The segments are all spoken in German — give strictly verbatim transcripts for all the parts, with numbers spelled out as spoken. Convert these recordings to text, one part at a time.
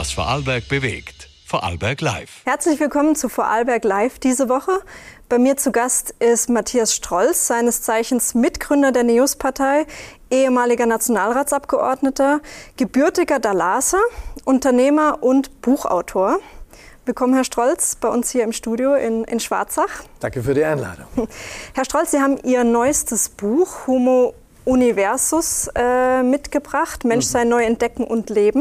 was Vorarlberg bewegt. Vorarlberg Live. Herzlich willkommen zu Vorarlberg Live diese Woche. Bei mir zu Gast ist Matthias Strolz, seines Zeichens Mitgründer der NEOS-Partei, ehemaliger Nationalratsabgeordneter, gebürtiger Dahlaser, Unternehmer und Buchautor. Willkommen, Herr Strolz, bei uns hier im Studio in, in Schwarzach. Danke für die Einladung. Herr Strolz, Sie haben Ihr neuestes Buch Homo Universus äh, mitgebracht, Mensch sein neu entdecken und leben,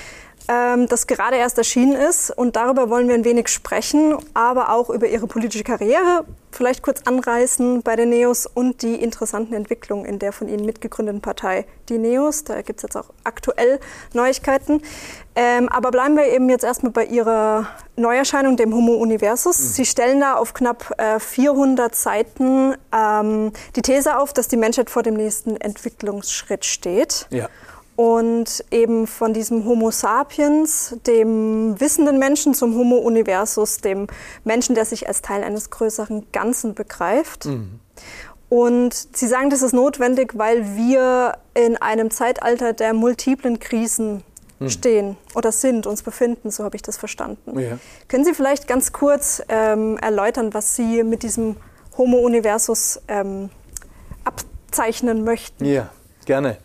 ähm, das gerade erst erschienen ist. Und darüber wollen wir ein wenig sprechen, aber auch über Ihre politische Karriere, vielleicht kurz anreißen bei den NEOS und die interessanten Entwicklungen in der von Ihnen mitgegründeten Partei, die NEOS. Da gibt es jetzt auch aktuell Neuigkeiten. Ähm, aber bleiben wir eben jetzt erstmal bei Ihrer Neuerscheinung, dem Homo Universus. Mhm. Sie stellen da auf knapp äh, vierhundert Seiten ähm, die These auf, dass die Menschheit vor dem nächsten Entwicklungsschritt steht. Ja. Und eben von diesem Homo sapiens, dem wissenden Menschen, zum Homo Universus, dem Menschen, der sich als Teil eines größeren Ganzen begreift. Mhm. Und Sie sagen, das ist notwendig, weil wir in einem Zeitalter der multiplen Krisen mhm. stehen oder sind, uns befinden, so habe ich das verstanden. Ja. Können Sie vielleicht ganz kurz ähm, erläutern, was Sie mit diesem Homo Universus ähm, abzeichnen möchten? Ja, gerne.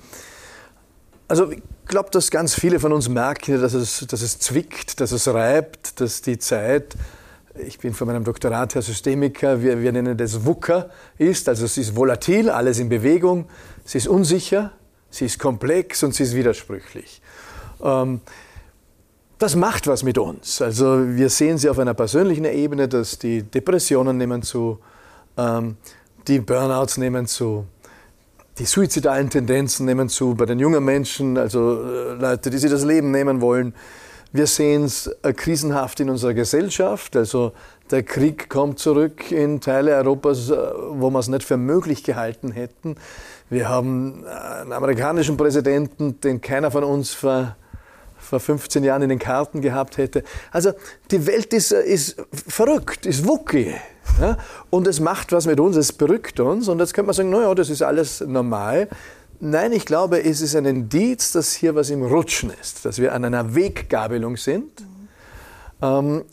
Also ich glaube, dass ganz viele von uns merken, dass es, dass es zwickt, dass es reibt, dass die Zeit, ich bin von meinem Doktorat her Systemiker, wir, wir nennen das VUCA, ist. Also es ist volatil, alles in Bewegung, sie ist unsicher, sie ist komplex und sie ist widersprüchlich. Ähm, das macht was mit uns. Also wir sehen sie auf einer persönlichen Ebene, dass die Depressionen nehmen zu, ähm, die Burnouts nehmen zu, die suizidalen Tendenzen nehmen zu bei den jungen Menschen, also äh, Leute, die sich das Leben nehmen wollen. Wir sehen es äh, krisenhaft in unserer Gesellschaft. Also der Krieg kommt zurück in Teile Europas, äh, wo wir es nicht für möglich gehalten hätten. Wir haben einen amerikanischen Präsidenten, den keiner von uns vor, vor fünfzehn Jahren in den Karten gehabt hätte. Also die Welt ist, ist verrückt, ist wuckig. Ja, und es macht was mit uns, es berückt uns. Und jetzt könnte man sagen, naja, das ist alles normal. Nein, ich glaube, es ist ein Indiz, dass hier was im Rutschen ist, dass wir an einer Weggabelung sind. Mhm. Ähm,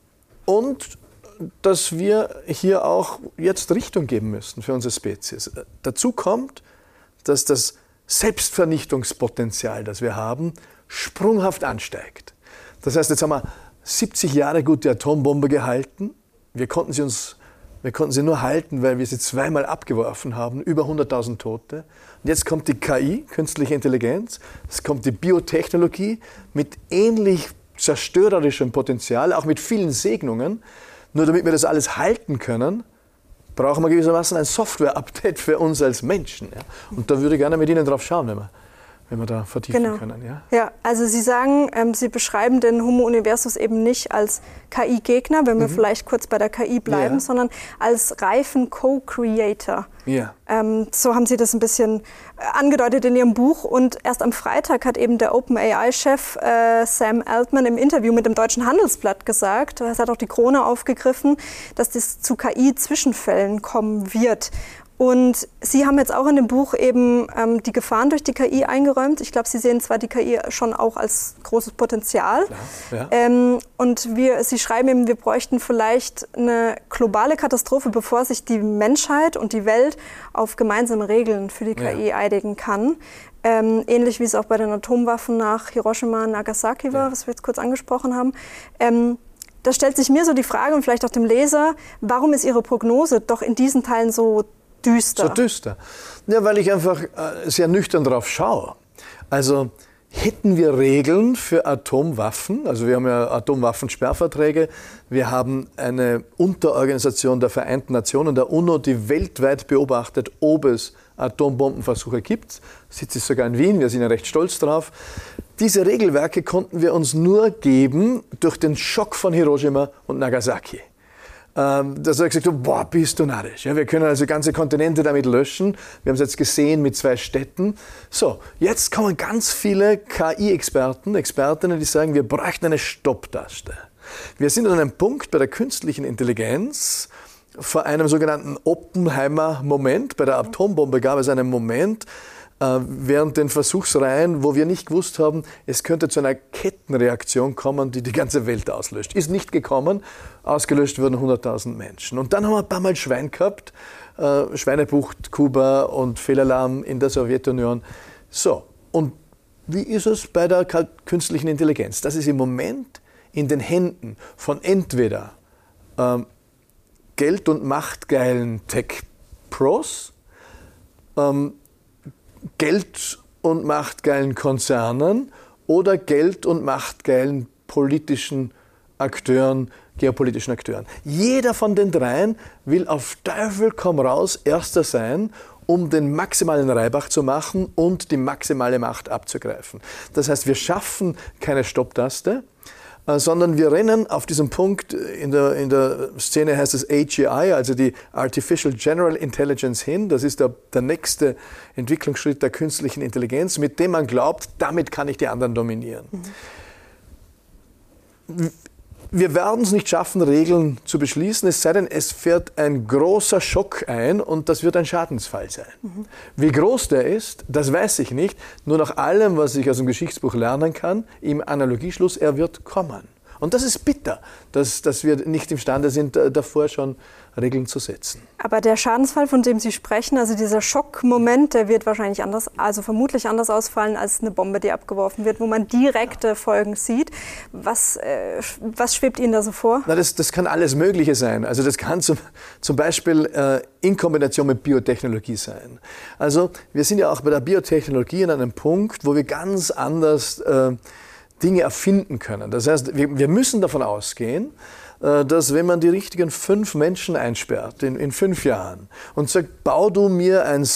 und dass wir hier auch jetzt Richtung geben müssen für unsere Spezies. Dazu kommt, dass das Selbstvernichtungspotenzial, das wir haben, sprunghaft ansteigt. Das heißt, jetzt haben wir siebzig Jahre gut die Atombombe gehalten. Wir konnten sie uns, wir konnten sie nur halten, weil wir sie zweimal abgeworfen haben, über hunderttausend Tote. Und jetzt kommt die K I, künstliche Intelligenz, es kommt die Biotechnologie mit ähnlich zerstörerischem Potenzial, auch mit vielen Segnungen. Nur damit wir das alles halten können, brauchen wir gewissermaßen ein Software-Update für uns als Menschen. Ja? Und da würde ich gerne mit Ihnen drauf schauen, wenn wir wenn wir da vertiefen genau. können. Ja? Ja, also Sie sagen, ähm, Sie beschreiben den Homo Universus eben nicht als K I-Gegner, wenn wir mhm. vielleicht kurz bei der K I bleiben, ja. sondern als reifen Co-Creator. Ja. Ähm, so haben Sie das ein bisschen angedeutet in Ihrem Buch. Und erst am Freitag hat eben der OpenAI-Chef äh, Sam Altman im Interview mit dem Deutschen Handelsblatt gesagt, das hat auch die Krone aufgegriffen, dass das zu K I-Zwischenfällen kommen wird. Und Sie haben jetzt auch in dem Buch eben ähm, die Gefahren durch die K I eingeräumt. Ich glaube, Sie sehen zwar die K I schon auch als großes Potenzial. Ja, ja. Ähm, und wir, Sie schreiben eben, wir bräuchten vielleicht eine globale Katastrophe, bevor sich die Menschheit und die Welt auf gemeinsame Regeln für die K I ja. einigen kann. Ähm, ähnlich wie es auch bei den Atomwaffen nach Hiroshima und Nagasaki war, ja. was wir jetzt kurz angesprochen haben. Ähm, da stellt sich mir so die Frage und vielleicht auch dem Leser, warum ist Ihre Prognose doch in diesen Teilen so düster? So düster. Ja, weil ich einfach äh, sehr nüchtern drauf schaue. Also hätten wir Regeln für Atomwaffen, also wir haben ja Atomwaffensperrverträge, wir haben eine Unterorganisation der Vereinten Nationen, der UNO, die weltweit beobachtet, ob es Atombombenversuche gibt. Sitzt es sogar in Wien, wir sind ja recht stolz drauf. Diese Regelwerke konnten wir uns nur geben durch den Schock von Hiroshima und Nagasaki. Ähm, dass er gesagt hat, boah, bist du narrisch. Ja, wir können also ganze Kontinente damit löschen. Wir haben es jetzt gesehen mit zwei Städten. So, jetzt kommen ganz viele K I-Experten, Expertinnen, die sagen, wir bräuchten eine Stopptaste. Wir sind an einem Punkt bei der künstlichen Intelligenz, vor einem sogenannten Oppenheimer-Moment. Bei der Atombombe gab es einen Moment, äh, während den Versuchsreihen, wo wir nicht gewusst haben, es könnte zu einer Kettenreaktion kommen, die die ganze Welt auslöscht. Ist nicht gekommen, ausgelöscht wurden hunderttausend Menschen. Und dann haben wir ein paar Mal Schwein gehabt, äh, Schweinebucht, Kuba und Fehlalarm in der Sowjetunion. So, und wie ist es bei der künstlichen Intelligenz? Das ist im Moment in den Händen von entweder ähm, Geld- und machtgeilen Tech-Pros, ähm, Geld- und machtgeilen Konzernen oder Geld- und machtgeilen politischen Akteuren, geopolitischen Akteuren. Jeder von den dreien will auf Teufel komm raus Erster sein, um den maximalen Reibach zu machen und die maximale Macht abzugreifen. Das heißt, wir schaffen keine Stopptaste, sondern wir rennen auf diesem Punkt, in der, in der Szene heißt es A G I, also die Artificial General Intelligence hin. Das ist der, der nächste Entwicklungsschritt der künstlichen Intelligenz, mit dem man glaubt, damit kann ich die anderen dominieren. Mhm. Wir werden es nicht schaffen, Regeln zu beschließen, es sei denn, es fährt ein großer Schock ein und das wird ein Schadensfall sein. Mhm. Wie groß der ist, das weiß ich nicht. Nur nach allem, was ich aus dem Geschichtsbuch lernen kann, im Analogieschluss, er wird kommen. Und das ist bitter, dass, dass wir nicht imstande sind, davor schon Regeln zu setzen. Aber der Schadensfall, von dem Sie sprechen, also dieser Schockmoment, der wird wahrscheinlich anders, also vermutlich anders ausfallen als eine Bombe, die abgeworfen wird, wo man direkte ja. Folgen sieht. Was, äh, was schwebt Ihnen da so vor? Na, das, das kann alles Mögliche sein. Also das kann zum, zum Beispiel äh, in Kombination mit Biotechnologie sein. Also wir sind ja auch bei der Biotechnologie an einem Punkt, wo wir ganz anders äh, Dinge erfinden können. Das heißt, wir, wir müssen davon ausgehen, dass wenn man die richtigen fünf Menschen einsperrt in, in fünf Jahren und sagt, bau du mir ein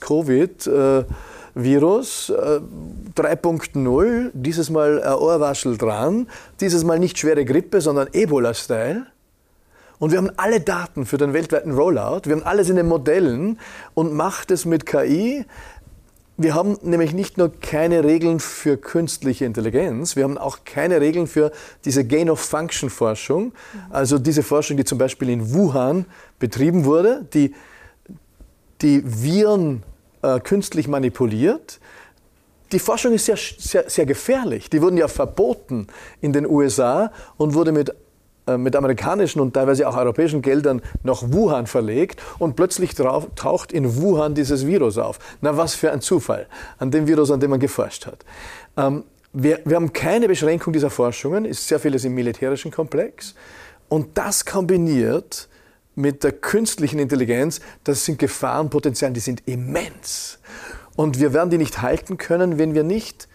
SARS-CoV-Virus äh, drei Punkt null, dieses Mal ein Ohrwaschel dran, dieses Mal nicht schwere Grippe, sondern Ebola-Style. Und wir haben alle Daten für den weltweiten Rollout, wir haben alles in den Modellen und macht es mit K I. Wir haben nämlich nicht nur keine Regeln für künstliche Intelligenz, wir haben auch keine Regeln für diese Gain-of-Function-Forschung, also diese Forschung, die zum Beispiel in Wuhan betrieben wurde, die, die Viren äh, künstlich manipuliert. Die Forschung ist sehr, sehr, sehr gefährlich. Die wurden ja verboten in den U S A und wurde mit mit amerikanischen und teilweise auch europäischen Geldern nach Wuhan verlegt und plötzlich drauf, taucht in Wuhan dieses Virus auf. Na, was für ein Zufall an dem Virus, an dem man geforscht hat. Ähm, wir, wir haben keine Beschränkung dieser Forschungen, ist sehr vieles im militärischen Komplex. Und das kombiniert mit der künstlichen Intelligenz, das sind Gefahrenpotenziale, die sind immens. Und wir werden die nicht halten können, wenn wir nicht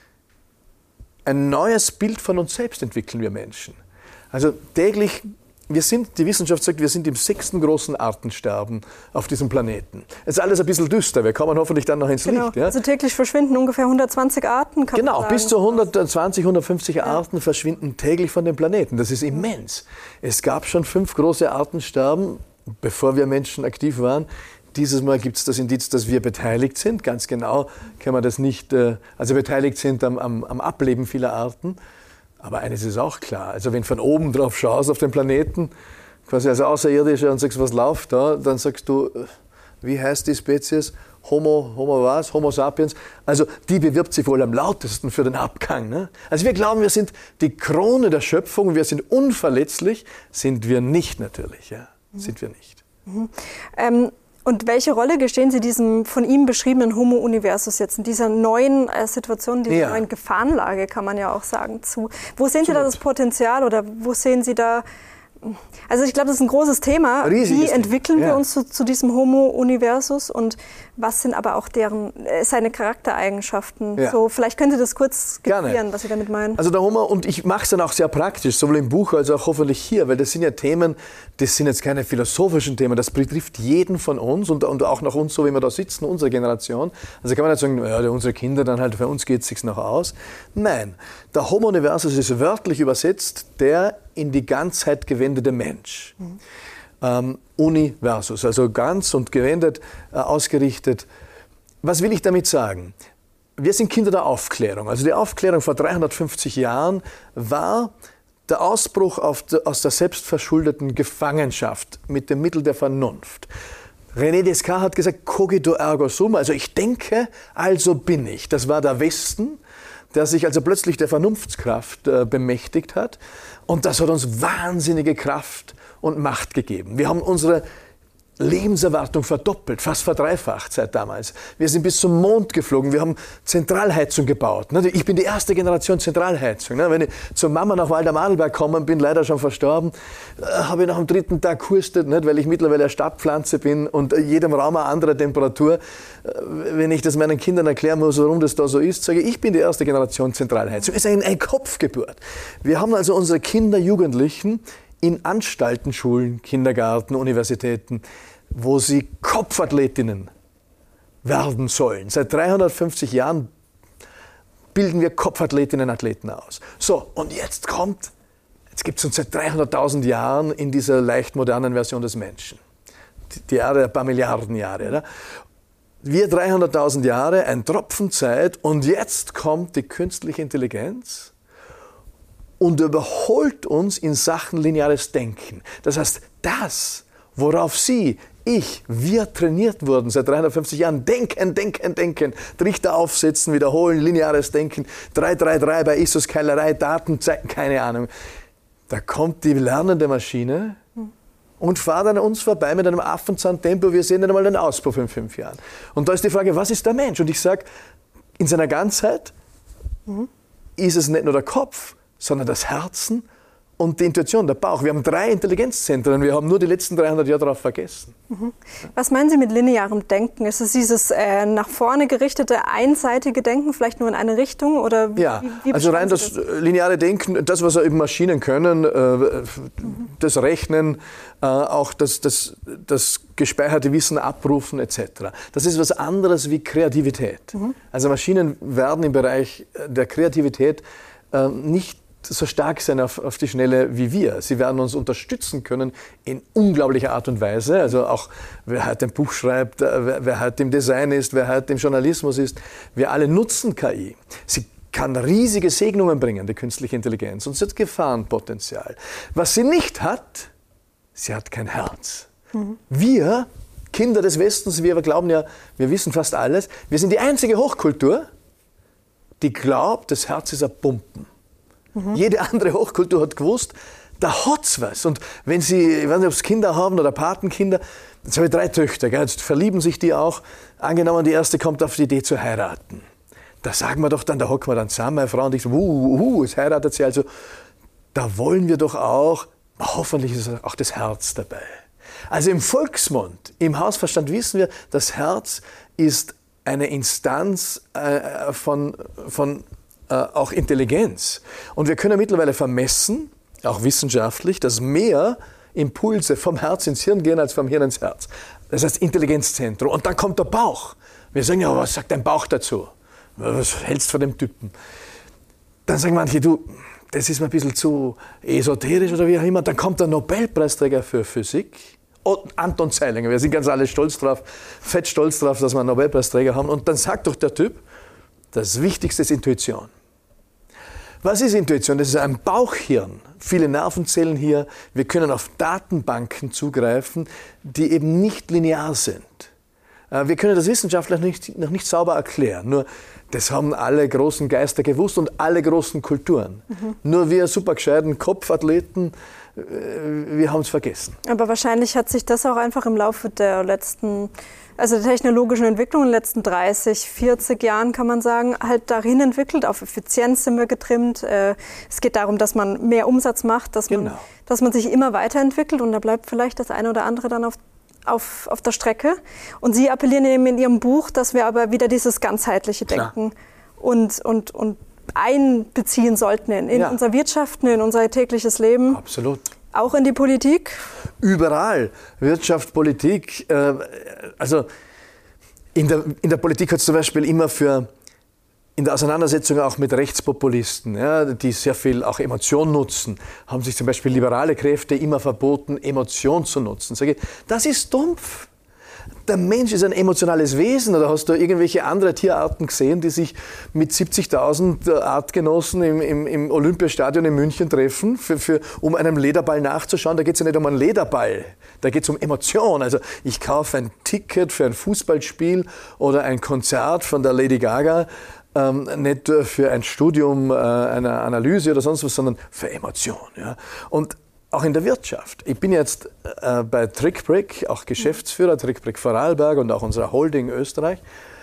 ein neues Bild von uns selbst entwickeln, wir Menschen. Also täglich, wir sind, die Wissenschaft sagt, wir sind im sechsten großen Artensterben auf diesem Planeten. Es ist alles ein bisschen düster, wir kommen hoffentlich dann noch ins genau. Licht. Ja? Also täglich verschwinden ungefähr hundertzwanzig Arten, kann Genau, man sagen. bis zu hundertzwanzig, hundertfünfzig ja. Arten verschwinden täglich von dem Planeten. Das ist immens. Es gab schon fünf große Artensterben, bevor wir Menschen aktiv waren. Dieses Mal gibt es das Indiz, dass wir beteiligt sind. Ganz genau kann man das nicht, also beteiligt sind am, am, am Ableben vieler Arten. Aber eines ist auch klar, also wenn von oben drauf schaust auf den Planeten, quasi als Außerirdischer und sagst, was läuft da, dann sagst du, wie heißt die Spezies? Homo, Homo was? Homo sapiens. Also die bewirbt sich wohl am lautesten für den Abgang. Ne? Also wir glauben, wir sind die Krone der Schöpfung, wir sind unverletzlich, sind wir nicht natürlich. Ja? Mhm. Sind wir nicht. Mhm. Ähm Und welche Rolle gestehen Sie diesem von ihm beschriebenen Homo Universus jetzt in dieser neuen äh, Situation, dieser ja. neuen Gefahrenlage, kann man ja auch sagen, zu? Wo sehen Sie da das Potenzial oder wo sehen Sie da, also ich glaube, das ist ein großes Thema. Riesiges Wie entwickeln Thema. wir Ja. uns zu, zu diesem Homo Universus und was sind aber auch deren, äh, seine Charaktereigenschaften? Ja. So, vielleicht könnt ihr das kurz skizzieren, Gerne. was Sie damit meinen. Also der Homo, und ich mache es dann auch sehr praktisch, sowohl im Buch als auch hoffentlich hier, weil das sind ja Themen, das sind jetzt keine philosophischen Themen, das betrifft jeden von uns und, und auch nach uns, so wie wir da sitzen, unsere Generation. Also kann man nicht sagen, ja, unsere Kinder, dann halt für uns geht es sich noch aus. Nein, der Homo Universus ist wörtlich übersetzt der in die Ganzheit gewendete Mensch. Mhm. Ähm, Universus, also ganz und gewendet, äh, ausgerichtet. Was will ich damit sagen? Wir sind Kinder der Aufklärung. Also die Aufklärung vor dreihundertfünfzig Jahren war der Ausbruch auf de, aus der selbstverschuldeten Gefangenschaft mit dem Mittel der Vernunft. René Descartes hat gesagt, cogito ergo sum, also ich denke, also bin ich. Das war der Westen, der sich also plötzlich der Vernunftskraft äh, bemächtigt hat. Und das hat uns wahnsinnige Kraft und Macht gegeben. Wir haben unsere Lebenserwartung verdoppelt, fast verdreifacht seit damals. Wir sind bis zum Mond geflogen, wir haben Zentralheizung gebaut. Ich bin die erste Generation Zentralheizung. Wenn ich zur Mama nach Waldau-Madelberg gekommen bin, leider schon verstorben, habe ich nach dem dritten Tag gehustet, weil ich mittlerweile eine Stadtpflanze bin und jedem Raum eine andere Temperatur. Wenn ich das meinen Kindern erklären muss, warum das da so ist, sage ich, ich bin die erste Generation Zentralheizung. Es ist eine, eine Kopfgeburt. Wir haben also unsere Kinder, Jugendlichen in Anstalten, Schulen, Kindergarten, Universitäten, wo sie Kopfathletinnen werden sollen. Seit dreihundertfünfzig Jahren bilden wir Kopfathletinnen und Athleten aus. So, und jetzt kommt, jetzt gibt es uns seit dreihunderttausend Jahren in dieser leicht modernen Version des Menschen. Die Erde, ein paar Milliarden Jahre. Oder? Wir dreihunderttausend Jahre, ein Tropfen Zeit, und jetzt kommt die künstliche Intelligenz und überholt uns in Sachen lineares Denken. Das heißt, das, worauf Sie, ich, wir trainiert wurden seit dreihundertfünfzig Jahren, denken, denken, denken, Trichter aufsetzen, wiederholen, lineares Denken, drei drei drei bei Issos-Keilerei, Daten, keine Ahnung. Da kommt die lernende Maschine und fährt an uns vorbei mit einem Affenzahntempo, wir sehen dann einmal den Auspuff in fünf Jahren. Und da ist die Frage, was ist der Mensch? Und ich sage, in seiner Ganzheit mhm. ist es nicht nur der Kopf, sondern das Herzen und die Intuition, der Bauch. Wir haben drei Intelligenzzentren, wir haben nur die letzten dreihundert Jahre darauf vergessen. Mhm. Was meinen Sie mit linearem Denken? Ist es dieses äh, nach vorne gerichtete, einseitige Denken, vielleicht nur in eine Richtung? Oder ja, wie, wie also rein das, das lineare Denken, das, was eben Maschinen können, äh, mhm. das Rechnen, äh, auch das, das, das gespeicherte Wissen abrufen et cetera. Das ist was anderes wie Kreativität. Mhm. Also Maschinen werden im Bereich der Kreativität äh, nicht so stark sein auf, auf die Schnelle wie wir. Sie werden uns unterstützen können in unglaublicher Art und Weise. Also auch wer heute ein Buch schreibt, wer, wer heute im Design ist, wer heute im Journalismus ist, wir alle nutzen K I. Sie kann riesige Segnungen bringen, die künstliche Intelligenz, und sie hat Gefahrenpotenzial. Was sie nicht hat, sie hat kein Herz. Mhm. Wir, Kinder des Westens, wir glauben ja, wir wissen fast alles, wir sind die einzige Hochkultur, die glaubt, das Herz ist ein Pumpen. Mhm. Jede andere Hochkultur hat gewusst, da hat's was. Und wenn Sie, ich weiß nicht, ob Sie Kinder haben oder Patenkinder, jetzt habe ich drei Töchter, gell, jetzt verlieben sich die auch. Angenommen, die erste kommt auf die Idee zu heiraten. Da sagen wir doch dann, da hocken wir dann zusammen, meine Frau und ich, so, uh, uh, es heiratet sie also. Da wollen wir doch auch, hoffentlich ist auch das Herz dabei. Also im Volksmund, im Hausverstand wissen wir, das Herz ist eine Instanz äh, von, von äh, auch Intelligenz. Und wir können mittlerweile vermessen, auch wissenschaftlich, dass mehr Impulse vom Herz ins Hirn gehen als vom Hirn ins Herz. Das heißt Intelligenzzentrum. Und dann kommt der Bauch. Wir sagen, ja, was sagt dein Bauch dazu? Was hältst du von dem Typen? Dann sagen manche, du, das ist mir ein bisschen zu esoterisch oder wie auch immer. Dann kommt der Nobelpreisträger für Physik, Anton Zeilinger. Wir sind ganz alle stolz drauf, fett stolz drauf, dass wir einen Nobelpreisträger haben. Und dann sagt doch der Typ, das Wichtigste ist Intuition. Was ist Intuition? Das ist ein Bauchhirn. Viele Nervenzellen hier. Wir können auf Datenbanken zugreifen, die eben nicht linear sind. Wir können das wissenschaftlich noch nicht, noch nicht sauber erklären. Nur, das haben alle großen Geister gewusst und alle großen Kulturen. Mhm. Nur wir super gescheiten Kopfathleten, wir haben es vergessen. Aber wahrscheinlich hat sich das auch einfach im Laufe der letzten, also der technologischen Entwicklung in den letzten dreißig, vierzig Jahren, kann man sagen, halt dahin entwickelt. Auf Effizienz sind wir getrimmt. Es geht darum, dass man mehr Umsatz macht, dass, genau. man, dass man sich immer weiterentwickelt, und da bleibt vielleicht das eine oder andere dann auf Auf, auf der Strecke. Und Sie appellieren eben in Ihrem Buch, dass wir aber wieder dieses ganzheitliche Denken und, und, und einbeziehen sollten in, in ja. unser Wirtschaften, in unser tägliches Leben. Absolut. Auch in die Politik? Überall. Wirtschaft, Politik. Äh, also in der, in der Politik hat es zum Beispiel immer für in der Auseinandersetzung auch mit Rechtspopulisten, ja, die sehr viel auch Emotion nutzen, haben sich zum Beispiel liberale Kräfte immer verboten, Emotion zu nutzen. Sage ich, das ist dumpf. Der Mensch ist ein emotionales Wesen. Oder hast du irgendwelche andere Tierarten gesehen, die sich mit siebzigtausend Artgenossen im, im, im Olympiastadion in München treffen, für, für, um einem Lederball nachzuschauen? Da geht es ja nicht um einen Lederball, da geht es um Emotion. Also ich kaufe ein Ticket für ein Fußballspiel oder ein Konzert von der Lady Gaga, ähm, nicht für ein Studium äh, einer Analyse oder sonst was, sondern für Emotion. Ja? Und auch in der Wirtschaft. Ich bin jetzt äh, bei TrickBrick, auch Geschäftsführer, TrickBrick Vorarlberg und auch unserer Holding Österreich.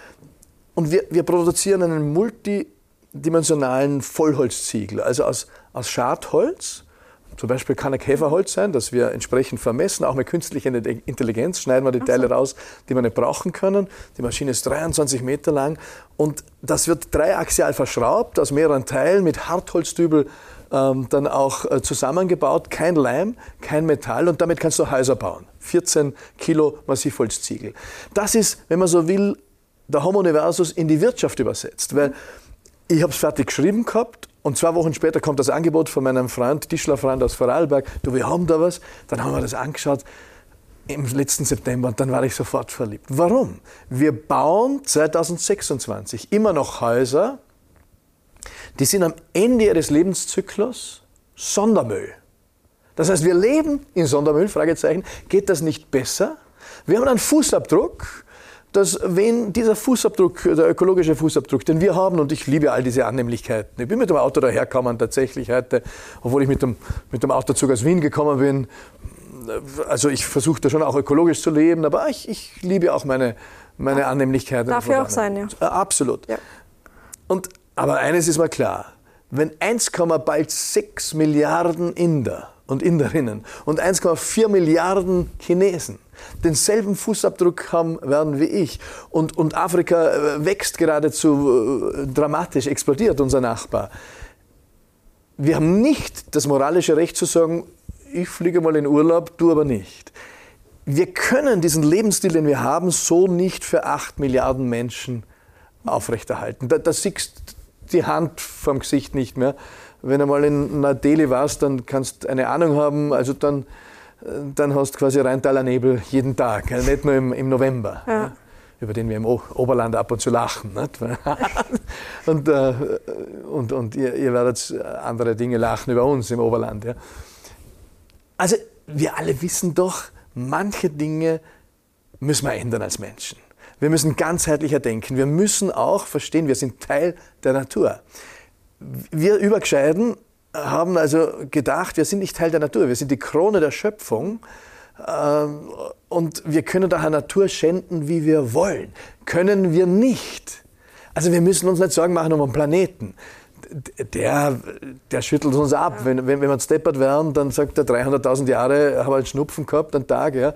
Und wir, wir produzieren einen multidimensionalen Vollholzziegel, also aus, aus Schadholz. Zum Beispiel kann ein Käferholz sein, das wir entsprechend vermessen. Auch mit künstlicher Intelligenz schneiden wir die Teile so raus, die wir nicht brauchen können. Die Maschine ist dreiundzwanzig Meter lang und das wird dreiaxial verschraubt aus mehreren Teilen mit Hartholzdübel ähm, dann auch äh, zusammengebaut. Kein Leim, kein Metall und damit kannst du Häuser bauen. vierzehn Kilo Massivholzziegel. Das ist, wenn man so will, der Homo Universus in die Wirtschaft übersetzt. Weil ich habe es fertig geschrieben gehabt und zwei Wochen später kommt das Angebot von meinem Freund, Tischlerfreund aus Vorarlberg. Du, wir haben da was. Dann haben wir das angeschaut im letzten September und dann war ich sofort verliebt. Warum? Wir bauen zweitausendsechsundzwanzig immer noch Häuser, die sind am Ende ihres Lebenszyklus Sondermüll. Das heißt, wir leben in Sondermüll, Fragezeichen. Geht das nicht besser? Wir haben einen Fußabdruck, dass wenn dieser Fußabdruck, der ökologische Fußabdruck, den wir haben, und ich liebe all diese Annehmlichkeiten. Ich bin mit dem Auto dahergekommen tatsächlich heute, obwohl ich mit dem, mit dem Autozug aus Wien gekommen bin. Also ich versuche da schon auch ökologisch zu leben, aber ich, ich liebe auch meine, meine Annehmlichkeiten. Darf ja auch sein, ja. Absolut. Ja. Und, aber eines ist mal klar, wenn eins, bald sechs Milliarden Inder und Inderinnen und eins Komma vier Milliarden Chinesen denselben Fußabdruck haben werden wie ich und, und Afrika wächst geradezu äh, dramatisch, explodiert unser Nachbar. Wir haben nicht das moralische Recht zu sagen, ich fliege mal in Urlaub, du aber nicht. Wir können diesen Lebensstil, den wir haben, so nicht für acht Milliarden Menschen aufrechterhalten. Da, da siehst die Hand vom Gesicht nicht mehr. Wenn du mal in Neu-Delhi warst, dann kannst du eine Ahnung haben, also dann, dann hast du quasi Rheintaler Nebel jeden Tag, nicht nur im, im November, ja. Über den wir im o- Oberland ab und zu lachen. Nicht? und, äh, und, und ihr, ihr werdet andere Dinge lachen über uns im Oberland. Ja. Also wir alle wissen doch, manche Dinge müssen wir ändern als Menschen. Wir müssen ganzheitlicher denken. Wir müssen auch verstehen, wir sind Teil der Natur. Wir Übergescheiden haben also gedacht, wir sind nicht Teil der Natur, wir sind die Krone der Schöpfung und wir können daher Natur schänden, wie wir wollen. Können wir nicht. Also wir müssen uns nicht Sorgen machen um einen Planeten. Der, der schüttelt uns ab. Ja. Wenn, wenn, wenn wir steppert werden, dann sagt er dreihunderttausend Jahre, habe halt Schnupfen gehabt, einen Tag. Ja.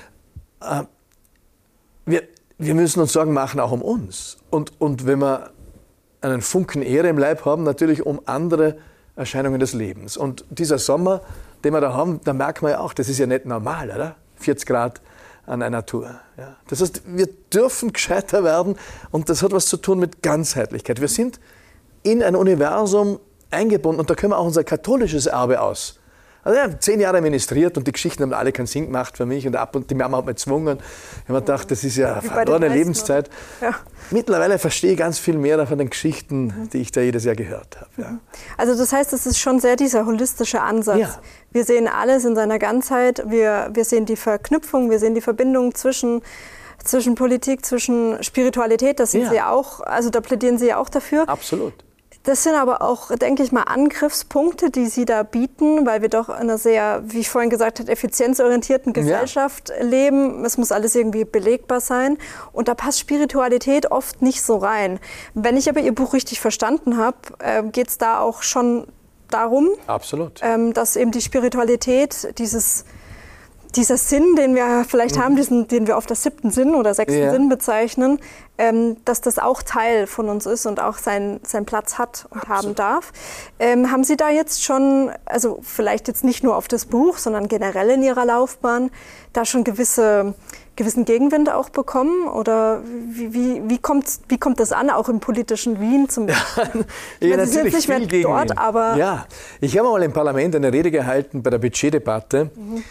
Wir, wir müssen uns Sorgen machen auch um uns. Und, und wenn wir einen Funken Ehre im Leib haben, natürlich um andere Erscheinungen des Lebens. Und dieser Sommer, den wir da haben, da merkt man ja auch, das ist ja nicht normal, oder? vierzig Grad an einer Tour. Ja. Das heißt, wir dürfen gescheiter werden und das hat was zu tun mit Ganzheitlichkeit. Wir sind in ein Universum eingebunden und da können wir auch unser katholisches Erbe aus. Also ich habe zehn Jahre ministriert und die Geschichten haben alle keinen Sinn gemacht für mich und ab und die Mama hat mich gezwungen. Ich habe mir gedacht, das ist ja verlorene Lebenszeit. Ja. Mittlerweile verstehe ich ganz viel mehr von den Geschichten, mhm. die ich da jedes Jahr gehört habe. Ja. Also das heißt, es ist schon sehr dieser holistische Ansatz. Ja. Wir sehen alles in seiner Ganzheit, wir, wir sehen die Verknüpfung, wir sehen die Verbindung zwischen zwischen Politik, zwischen Spiritualität, das sind ja. Sie auch, also da plädieren Sie ja auch dafür. Absolut. Das sind aber auch, denke ich mal, Angriffspunkte, die Sie da bieten, weil wir doch in einer sehr, wie ich vorhin gesagt habe, effizienzorientierten Gesellschaft ja. leben. Es muss alles irgendwie belegbar sein. Und da passt Spiritualität oft nicht so rein. Wenn ich aber Ihr Buch richtig verstanden habe, äh, geht es da auch schon darum, Absolut. Ähm, dass eben die Spiritualität, dieses dieser Sinn, den wir vielleicht mhm. haben, diesen, den wir oft als siebten Sinn oder sechsten ja. Sinn bezeichnen, ähm, dass das auch Teil von uns ist und auch seinen sein Platz hat und Absolut. haben darf. Ähm, haben Sie da jetzt schon, also vielleicht jetzt nicht nur auf das Buch, sondern generell in Ihrer Laufbahn, da schon gewisse, gewissen Gegenwind auch bekommen? Oder wie, wie, wie, kommt, wie kommt das an, auch im politischen Wien zum Beispiel? Ja, ja, Sie sind jetzt nicht mehr Gegenwind. dort, aber... Ja, ich habe mal im Parlament eine Rede gehalten bei der Budgetdebatte. Mhm.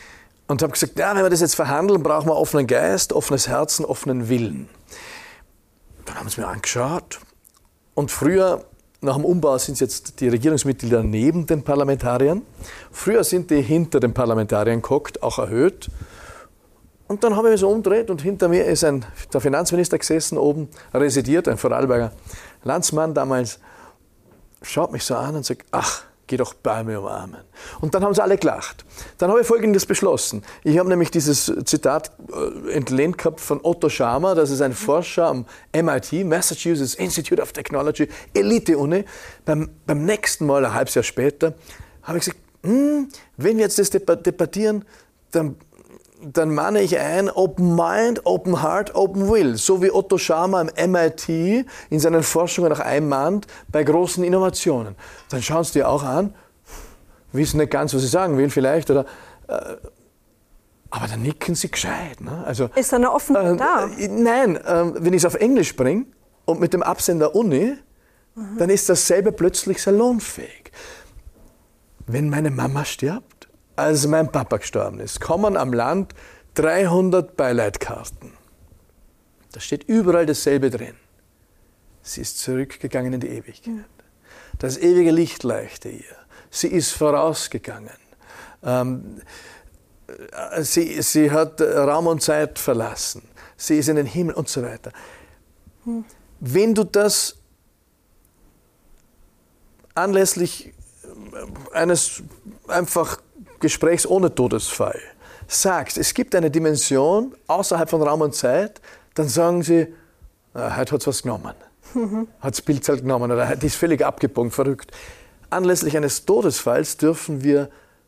Und habe gesagt, ja, wenn wir das jetzt verhandeln, brauchen wir offenen Geist, offenes Herzen, offenen Willen. Dann haben sie mir angeschaut. Und früher, nach dem Umbau, sind jetzt die Regierungsmitglieder neben den Parlamentariern. Früher sind die hinter den Parlamentariern gehockt, auch erhöht. Und dann habe ich mich so umgedreht und hinter mir ist ein, der Finanzminister gesessen, oben residiert, ein Vorarlberger Landsmann damals, schaut mich so an und sagt, ach, geh doch Bäume umarmen. Und dann haben sie alle gelacht. Dann habe ich Folgendes beschlossen. Ich habe nämlich dieses Zitat entlehnt gehabt von Otto Scharmer, das ist ein Forscher am M I T, Massachusetts Institute of Technology, Elite-Uni. Beim, beim nächsten Mal, ein halbes Jahr später, habe ich gesagt, hm, wenn wir jetzt das debattieren, dann dann mahne ich ein, Open Mind, Open Heart, Open Will. So wie Otto Scharmer am M I T in seinen Forschungen auch einmahnt bei großen Innovationen. Dann schauen sie dir auch an, wissen nicht ganz, was ich sagen will vielleicht, oder, äh, aber dann nicken sie gescheit. Ne? Also, ist da eine Offenheit äh, da? Nein, äh, wenn ich es auf Englisch bringe und mit dem Absender Uni, mhm. dann ist dasselbe plötzlich salonfähig. Wenn meine Mama stirbt, als mein Papa gestorben ist, kommen am Land dreihundert Beileidkarten. Da steht überall dasselbe drin. Sie ist zurückgegangen in die Ewigkeit. Das ewige Licht leuchte ihr. Sie ist vorausgegangen. Ähm, sie, sie hat Raum und Zeit verlassen. Sie ist in den Himmel und so weiter. Hm. Wenn du das anlässlich eines einfach Gesprächs ohne Todesfall sagst, es gibt eine Dimension außerhalb von Raum und Zeit, dann sagen sie, ah, heute hat es was genommen. Mhm. Hat das Bildzeit genommen oder die ist völlig abgebogen, verrückt. Anlässlich eines Todesfalls dürfen wir,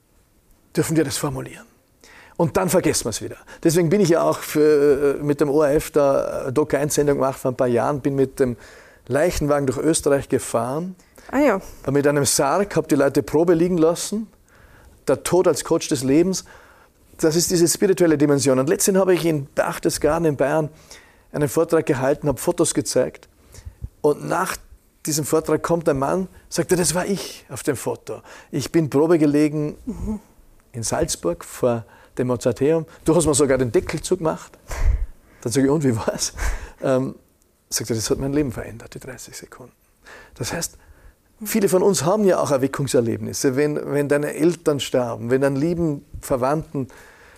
dürfen wir das formulieren. Und dann vergessen wir es wieder. Deswegen bin ich ja auch für, mit dem O R F da Doku-Einsendung gemacht vor ein paar Jahren, bin mit dem Leichenwagen durch Österreich gefahren. Ah ja. Mit einem Sarg, habe die Leute Probe liegen lassen. Der Tod als Coach des Lebens, das ist diese spirituelle Dimension. Und letztens habe ich in Berchtesgaden in Bayern einen Vortrag gehalten, habe Fotos gezeigt. Und nach diesem Vortrag kommt ein Mann, sagt er, das war ich auf dem Foto. Ich bin Probe gelegen mhm. in Salzburg vor dem Mozarteum. Du hast mir sogar den Deckel zugemacht. Dann sage ich, und wie war's? Ähm, sagt er, das hat mein Leben verändert, die dreißig Sekunden. Das heißt, viele von uns haben ja auch Erweckungserlebnisse, wenn, wenn deine Eltern sterben, wenn deinen lieben Verwandten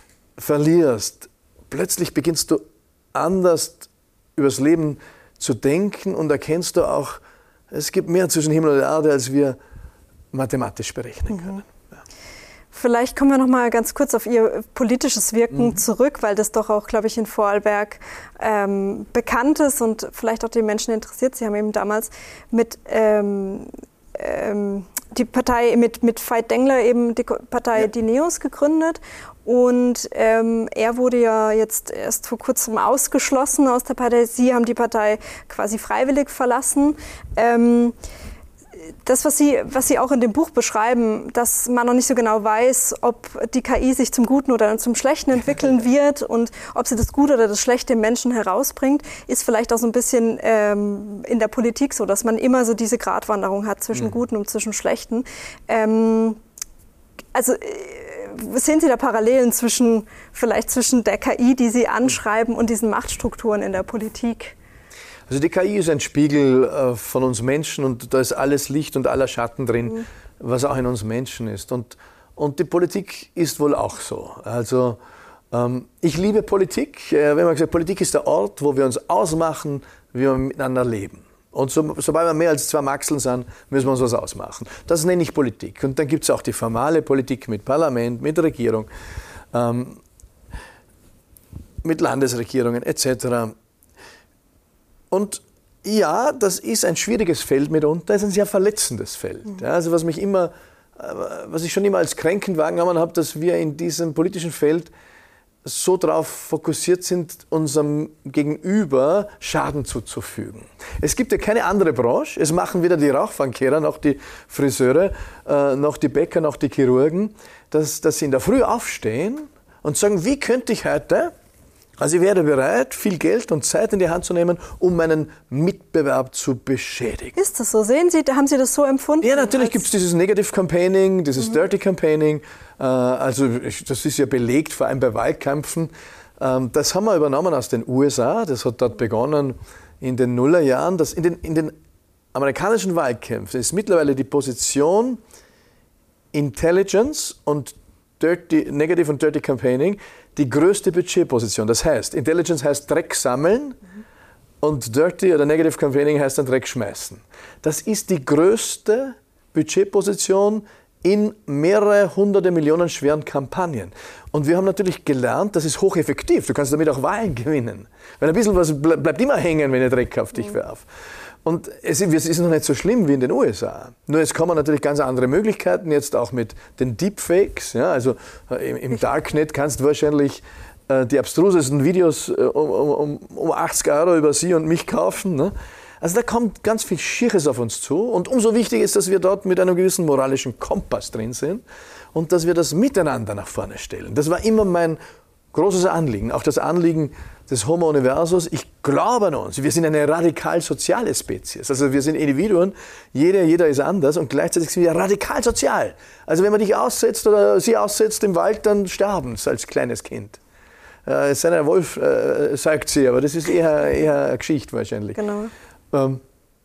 verlierst, plötzlich beginnst du anders übers Leben zu denken und erkennst du auch, es gibt mehr zwischen Himmel und Erde, als wir mathematisch berechnen können. Mhm. Ja. Vielleicht kommen wir noch mal ganz kurz auf Ihr politisches Wirken mhm. zurück, weil das doch auch, glaube ich, in Vorarlberg ähm, bekannt ist und vielleicht auch die Menschen interessiert. Sie haben eben damals mit ähm, ähm, die Partei mit mit Veit Dengler eben die Partei ja. Dineos gegründet und ähm, er wurde ja jetzt erst vor kurzem ausgeschlossen aus der Partei. Sie haben die Partei quasi freiwillig verlassen. Ähm, Das, was Sie, was Sie auch in dem Buch beschreiben, dass man noch nicht so genau weiß, ob die K I sich zum Guten oder zum Schlechten entwickeln wird und ob sie das Gute oder das Schlechte im Menschen herausbringt, ist vielleicht auch so ein bisschen ähm, in der Politik so, dass man immer so diese Gratwanderung hat zwischen mhm. Guten und zwischen Schlechten. Ähm, also äh, sehen Sie da Parallelen zwischen, vielleicht zwischen der K I, die Sie anschreiben, und diesen Machtstrukturen in der Politik? Also die K I ist ein Spiegel äh, von uns Menschen und da ist alles Licht und aller Schatten drin, mhm. was auch in uns Menschen ist. Und, und die Politik ist wohl auch so. Also ähm, ich liebe Politik. Äh, wenn man gesagt, Politik ist der Ort, wo wir uns ausmachen, wie wir miteinander leben. Und so, sobald wir mehr als zwei Maxeln sind, müssen wir uns was ausmachen. Das nenne ich Politik. Und dann gibt es auch die formale Politik mit Parlament, mit Regierung, ähm, mit Landesregierungen et cetera. Und ja, das ist ein schwieriges Feld mitunter, das ist ein sehr verletzendes Feld. Mhm. Ja, also was mich immer, was ich schon immer als kränkend wahrgenommen habe, dass wir in diesem politischen Feld so darauf fokussiert sind, unserem Gegenüber Schaden zuzufügen. Es gibt ja keine andere Branche, es machen weder die Rauchfangkehrer, noch die Friseure, äh, noch die Bäcker, noch die Chirurgen, dass, dass sie in der Früh aufstehen und sagen, wie könnte ich heute... Also ich wäre bereit, viel Geld und Zeit in die Hand zu nehmen, um meinen Mitbewerb zu beschädigen. Ist das so? Sehen Sie, haben Sie das so empfunden? Ja, natürlich gibt es dieses Negative Campaigning, dieses mhm. Dirty Campaigning. Also das ist ja belegt, vor allem bei Wahlkämpfen. Das haben wir übernommen aus den U S A. Das hat dort begonnen in den Nullerjahren. Das in, den, in den amerikanischen Wahlkämpfen ist mittlerweile die Position Intelligence und Dirty, Negative und Dirty Campaigning die größte Budgetposition. Das heißt, Intelligence heißt Dreck sammeln, mhm. und Dirty oder Negative Campaigning heißt dann Dreck schmeißen. Das ist die größte Budgetposition in mehrere hunderte Millionen schweren Kampagnen. Und wir haben natürlich gelernt, das ist hocheffektiv. Du kannst damit auch Wahlen gewinnen. Weil ein bisschen was bleibt immer hängen, wenn ich Dreck auf dich werf. Und es ist noch nicht so schlimm wie in den U S A. Nur es kommen natürlich ganz andere Möglichkeiten, jetzt auch mit den Deepfakes. Ja, also im, im Darknet kannst du wahrscheinlich äh, die abstrusesten Videos äh, um, um, um achtzig Euro über sie und mich kaufen. Ne? Also da kommt ganz viel Schieres auf uns zu. Und umso wichtiger ist, dass wir dort mit einem gewissen moralischen Kompass drin sind und dass wir das miteinander nach vorne stellen. Das war immer mein großes Anliegen, auch das Anliegen des Homo Universus. Ich glaube an uns. Wir sind eine radikal soziale Spezies. Also wir sind Individuen, jeder, jeder ist anders und gleichzeitig sind wir radikal sozial. Also wenn man dich aussetzt oder sie aussetzt im Wald, dann sterben sie als kleines Kind. Äh, es sei denn, ein Wolf äh, sagt sie, aber das ist eher, eher eine Geschichte wahrscheinlich. Genau. Ähm,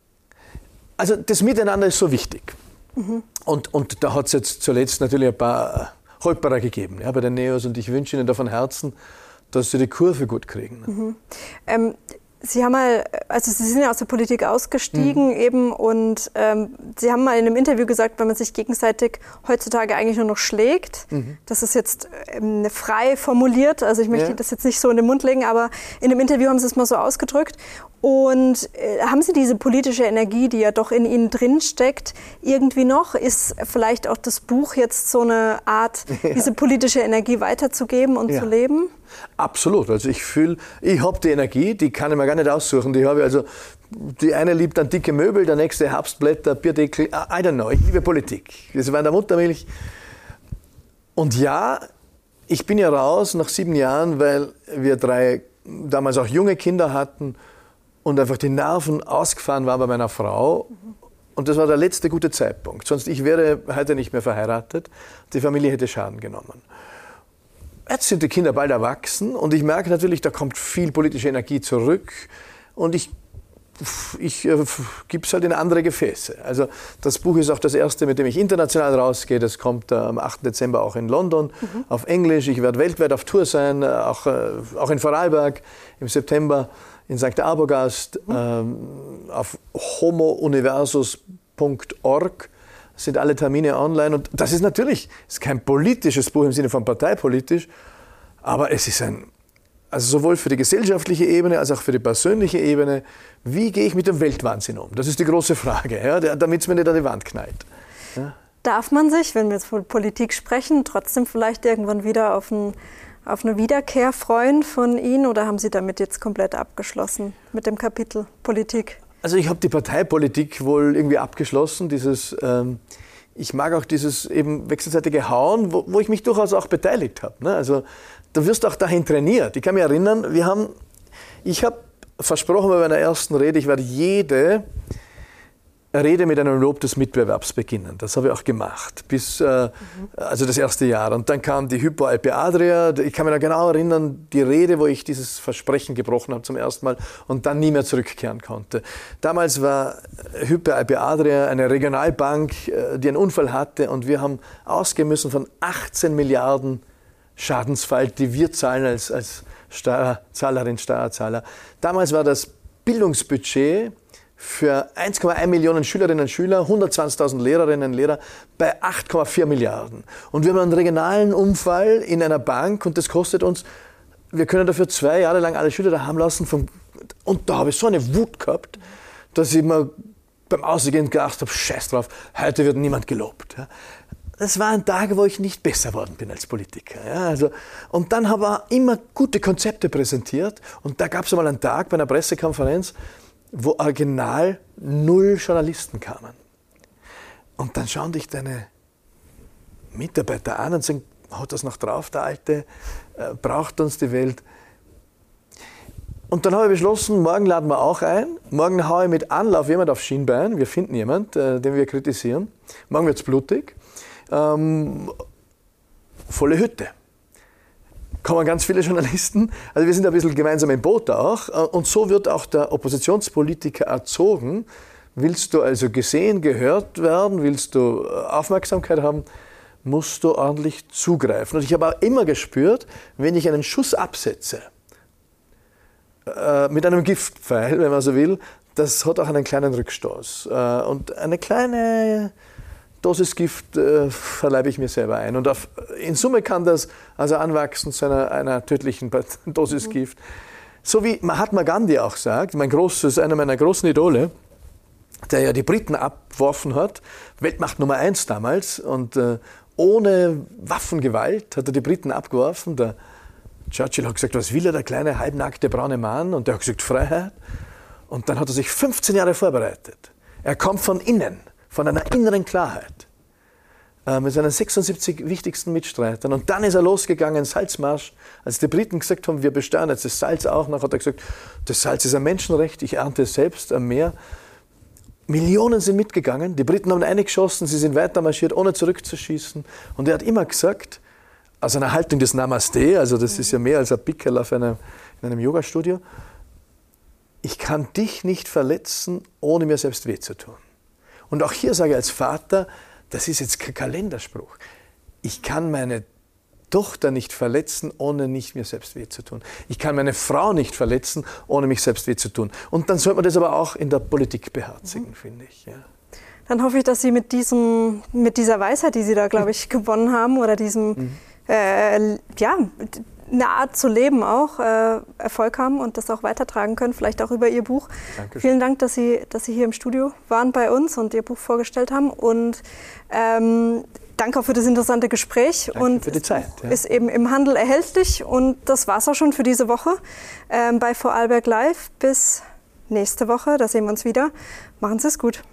also das Miteinander ist so wichtig. Mhm. Und, und da hat es jetzt zuletzt natürlich ein paar Holperer gegeben, ja, bei den Neos, und ich wünsche Ihnen da von Herzen, dass Sie die Kurve gut kriegen. Mhm. Ähm, Sie haben mal, also Sie sind ja aus der Politik ausgestiegen mhm. eben und ähm, Sie haben mal in einem Interview gesagt, wenn man sich gegenseitig heutzutage eigentlich nur noch schlägt, mhm. das ist jetzt ähm, frei formuliert, also ich möchte ja. das jetzt nicht so in den Mund legen, aber in dem Interview haben Sie es mal so ausgedrückt. Und äh, haben Sie diese politische Energie, die ja doch in Ihnen drin steckt, irgendwie noch? Ist vielleicht auch das Buch jetzt so eine Art, ja. diese politische Energie weiterzugeben und ja. zu leben? Absolut. Also ich fühle, ich habe die Energie, die kann ich mir gar nicht aussuchen. Die habe ich also, die eine liebt dann dicke Möbel, der nächste Herbstblätter, Bierdeckel, I don't know. Ich liebe Politik. Das war in der Muttermilch. Und ja, ich bin ja raus nach sieben Jahren, weil wir drei damals auch junge Kinder hatten und einfach die Nerven ausgefahren waren bei meiner Frau. Und das war der letzte gute Zeitpunkt. Sonst ich wäre heute nicht mehr verheiratet. Die Familie hätte Schaden genommen. Jetzt sind die Kinder bald erwachsen und ich merke natürlich, da kommt viel politische Energie zurück. Und ich, ich äh, gebe es halt in andere Gefäße. Also das Buch ist auch das erste, mit dem ich international rausgehe. Das kommt äh, am achten Dezember auch in London mhm. auf Englisch. Ich werde weltweit auf Tour sein, äh, auch, äh, auch in Vorarlberg im September. In Sankt Arbogast, mhm. ähm, auf homo universus punkt org sind alle Termine online. Und das ist natürlich ist kein politisches Buch im Sinne von parteipolitisch, aber es ist ein, also sowohl für die gesellschaftliche Ebene als auch für die persönliche Ebene, wie gehe ich mit dem Weltwahnsinn um? Das ist die große Frage, ja, damit es mir nicht an die Wand knallt. Ja. Darf man sich, wenn wir jetzt von Politik sprechen, trotzdem vielleicht irgendwann wieder auf ein auf eine Wiederkehr freuen von Ihnen oder haben Sie damit jetzt komplett abgeschlossen mit dem Kapitel Politik? Also ich habe die Parteipolitik wohl irgendwie abgeschlossen. Dieses, ähm, ich mag auch dieses eben wechselseitige Hauen, wo, wo ich mich durchaus auch beteiligt habe. Ne? Also da wirst du auch dahin trainiert. Ich kann mich erinnern, wir haben, ich habe versprochen bei meiner ersten Rede, ich werde jede Rede mit einem Lob des Mitbewerbs beginnen. Das habe ich auch gemacht, bis äh, mhm. also das erste Jahr. Und dann kam die Hypo Alpe Adria. Ich kann mich noch genau erinnern, die Rede, wo ich dieses Versprechen gebrochen habe zum ersten Mal und dann nie mehr zurückkehren konnte. Damals war Hypo Alpe Adria eine Regionalbank, die einen Unfall hatte und wir haben ausgehen müssen von achtzehn Milliarden Schadensfall, die wir zahlen als, als Steuerzahlerin, Steuerzahler. Damals war das Bildungsbudget für eins Komma eins Millionen Schülerinnen und Schüler, hundertzwanzigtausend Lehrerinnen und Lehrer bei acht Komma vier Milliarden. Und wir haben einen regionalen Unfall in einer Bank und das kostet uns, wir können dafür zwei Jahre lang alle Schüler da haben lassen. Vom, und da habe ich so eine Wut gehabt, dass ich mir beim Ausgehen gedacht habe, scheiß drauf, heute wird niemand gelobt. Das waren Tage, wo ich nicht besser worden bin als Politiker. Ja, also, und dann habe ich immer gute Konzepte präsentiert und da gab es einmal einen Tag bei einer Pressekonferenz, wo original null Journalisten kamen. Und dann schauen dich deine Mitarbeiter an und sagen, haut das noch drauf, der Alte, äh, braucht uns die Welt. Und dann habe ich beschlossen, morgen laden wir auch ein. Morgen haue ich mit Anlauf jemand aufs Schienbein. Wir finden jemanden, äh, den wir kritisieren. Morgen wird es blutig. Ähm, volle Hütte. Kommen ganz viele Journalisten, also wir sind ein bisschen gemeinsam im Boot auch, und so wird auch der Oppositionspolitiker erzogen. Willst du also gesehen, gehört werden, willst du Aufmerksamkeit haben, musst du ordentlich zugreifen. Und ich habe auch immer gespürt, wenn ich einen Schuss absetze, äh, mit einem Giftpfeil, wenn man so will, das hat auch einen kleinen Rückstoß. Äh, und eine kleine Dosis Gift äh, verleibe ich mir selber ein. Und auf, in Summe kann das also anwachsen zu einer, einer tödlichen Dosis Gift. So wie Mahatma Gandhi auch sagt, mein großes, einer meiner großen Idole, der ja die Briten abgeworfen hat, Weltmacht Nummer eins damals, und äh, ohne Waffengewalt hat er die Briten abgeworfen. Der Churchill hat gesagt, was will er, der kleine, halbnackte, braune Mann? Und der hat gesagt, Freiheit. Und dann hat er sich fünfzehn Jahre vorbereitet. Er kommt von innen, von einer inneren Klarheit, äh, mit seinen sechsundsiebzig wichtigsten Mitstreitern. Und dann ist er losgegangen, Salzmarsch. Als die Briten gesagt haben, wir besteuern jetzt das Salz auch noch, hat er gesagt, das Salz ist ein Menschenrecht, ich ernte es selbst am Meer. Millionen sind mitgegangen, die Briten haben eingeschossen, sie sind weiter marschiert, ohne zurückzuschießen. Und er hat immer gesagt, aus einer Haltung des Namaste, also das ist ja mehr als ein Pickel auf einem, in einem Yoga-Studio, ich kann dich nicht verletzen, ohne mir selbst weh zu tun. Und auch hier sage ich als Vater, das ist jetzt kein Kalenderspruch. Ich kann meine Tochter nicht verletzen, ohne nicht mir selbst weh zu tun. Ich kann meine Frau nicht verletzen, ohne mich selbst weh zu tun. Und dann sollte man das aber auch in der Politik beherzigen, mhm. finde ich. Ja. Dann hoffe ich, dass Sie mit, diesem, mit dieser Weisheit, die Sie da, glaube ich, gewonnen haben, oder diesem, mhm. äh, ja, eine Art zu leben auch, äh, Erfolg haben und das auch weitertragen können, vielleicht auch über Ihr Buch. Dankeschön. Vielen Dank, dass Sie, dass Sie hier im Studio waren bei uns und Ihr Buch vorgestellt haben. Und ähm, danke auch für das interessante Gespräch. Danke und für die Zeit. Ja. Ist eben im Handel erhältlich. Und das war's auch schon für diese Woche ähm, bei Vorarlberg Live. Bis nächste Woche, da sehen wir uns wieder. Machen Sie es gut.